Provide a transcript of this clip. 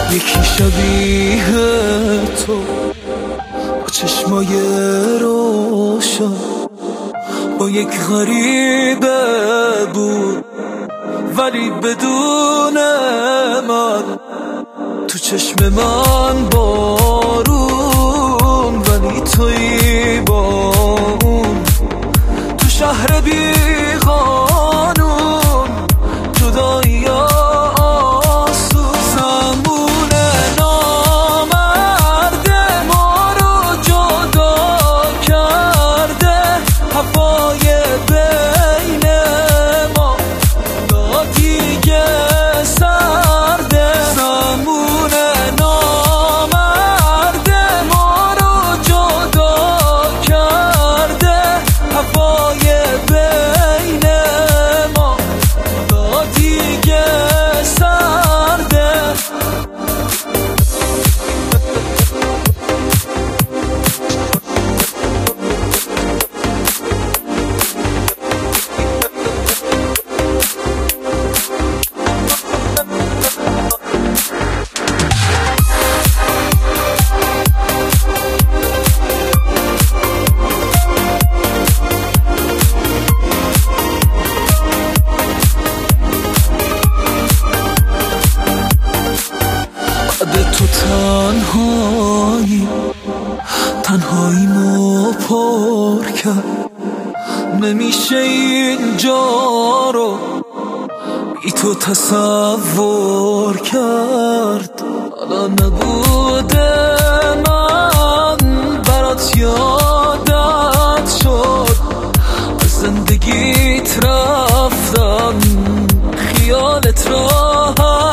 یکی شبیه تو با چشمای روشن، با یک غریبه بود ولی بدون من. تو چشم من بارون ولی تویی با اون. تو شهر بی قانون جدایی آسون. زمان نامرد ما رو جدا کرده، هوای بین ما دیگه سرده. زمان نامرد ما رو جدا کرده، هوای بین ما دیگه سرده. تو تنهایی مو پر کرد. نمیشه اینجا رو بی تو تصور کرد. حالا نبوده من برات یادت شد، از زندگیت رفتم خیالت راحت